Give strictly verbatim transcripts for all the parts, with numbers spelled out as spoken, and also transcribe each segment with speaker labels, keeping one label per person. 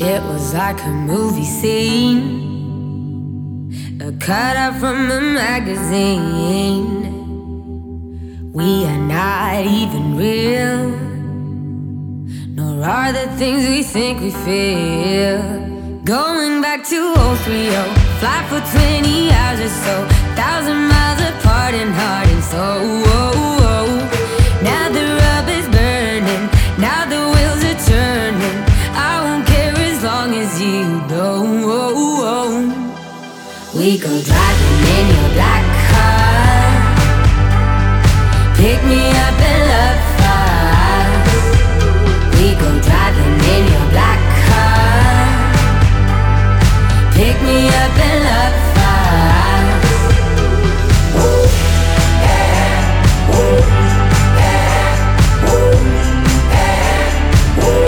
Speaker 1: It was like a movie scene, a cutout from a magazine. We are not even real, nor are the things we think we feel. Going back to oh three oh, fly for twenty hours or so, thousand miles apart and heart and soul. Now the rub is burning, now the wheels are turning. I won't care as long as you don't. We go driving in your black car, pick me up and love fast. We go driving in your black car, pick me up and love fast. Woo, yeah, woo, yeah, woo, yeah, woo,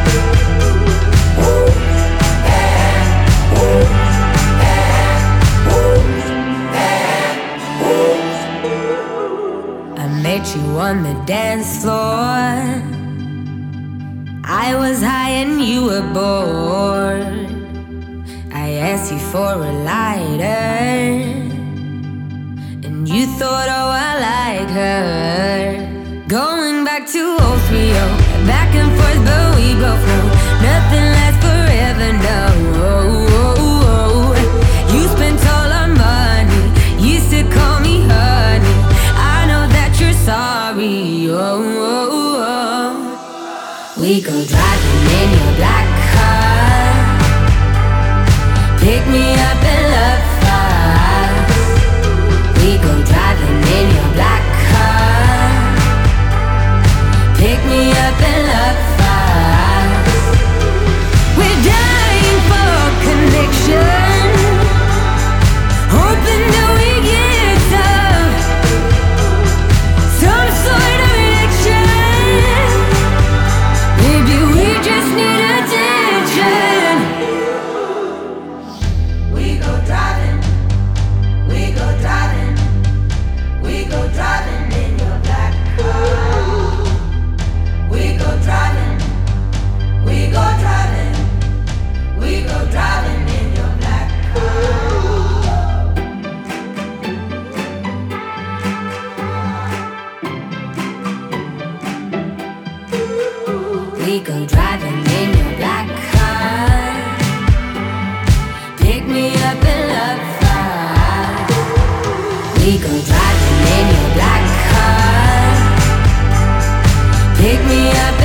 Speaker 1: woo, yeah, woo, yeah, woo, yeah, woo. I met you on the dance floor. I was high and you were bored. I asked you for a lighter, and you thought, oh, I like her. Going back to oh three oh, back and forth, but we both know nothing lasts forever, no. You spent all our money, used to call me honey. I know that you're sorry, oh. We go driving in your black car, pick me up and love fast. We go driving in your black car, pick me up and love fast. We're dying for connection, hoping that we get some, some sort of reaction. Maybe we just need attention. We go driving, we go driving, we go driving in your black car. We go driving, we go driving, we go driving in your black car. We go driving in your black car, pick me up and love fast. We go driving in your black car, pick me up